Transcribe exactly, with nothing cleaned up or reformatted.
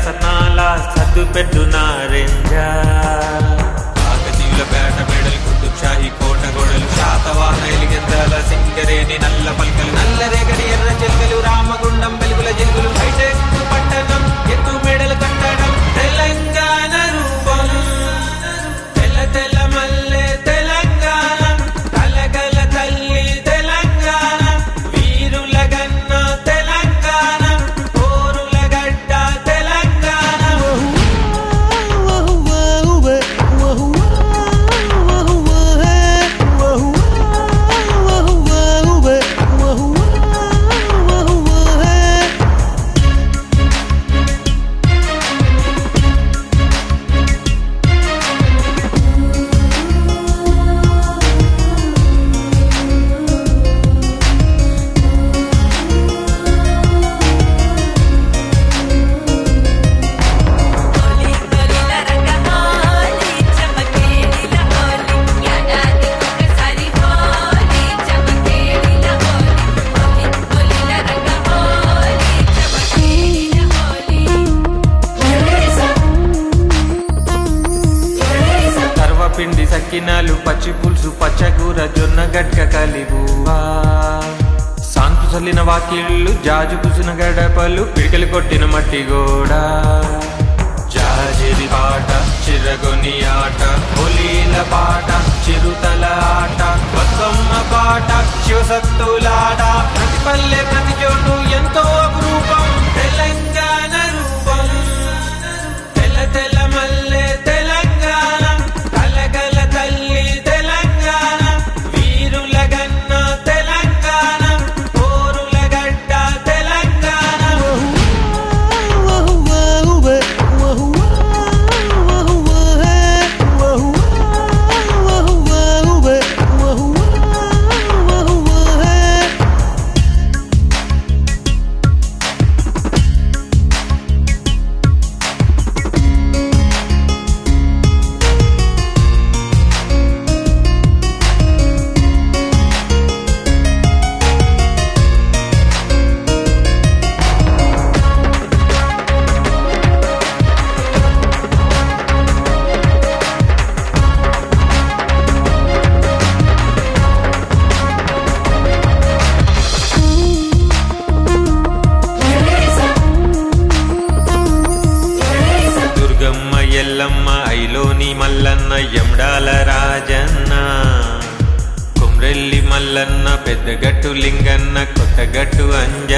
సనాల సద్దు పెట్టు నారెంజా కాకతీయుల పేట మెడలు కుతుబ్షాహి కోట గోడలు శాతవాహన ఎలిగెందాల సింగరేణి నల్ల పల్కలు నల్ల రేగడి ఎర్ర చెల్కలు రామగుండం వెలుగుల జిలుగులు హైటెక్ పట్టణం ఎత్తు మెడలు కట్టడం తెలంగాణ రూపం తెల్ల తెల్ల మల్లె తెలంగాణ కలగల తల్లి తెలంగాణ వీరుల గన్న తెలంగాణ పోరుల గడ్డ తెలంగాణ పిండి సక్కినాలు పచ్చి పులుసు పచ్చకూర జొన్న గట్క కలిబువా సాంకు చల్లిన వాకిళ్ళు జాజు కుసిన గడపలు పిడికలు కొట్టిన మట్టి గోడ జాజిరి పాట చిరగొని ఆట హోలీల పాట చిరుతల ఆట బతుకమ్మ పాట శివసత్తులాట ప్రతి పల్లె ప్రతి చోటు ఎంతో అపురూపం తెలంగాణ రూపం తెల్ల తెల్ల మల్లె తెలంగాణ కలగల తల్లి తెలంగాణ వీరుల గన్న తెలంగాణ పోరుల గడ్డ తెలంగాణ ఎల్లమ్మ ఐలోని మల్లన్న ఎమ్డాల రాజన్న కుమ్రెల్లి మల్లన్న పెద్దగట్టు లింగన్న కొత్తగట్టు అంజ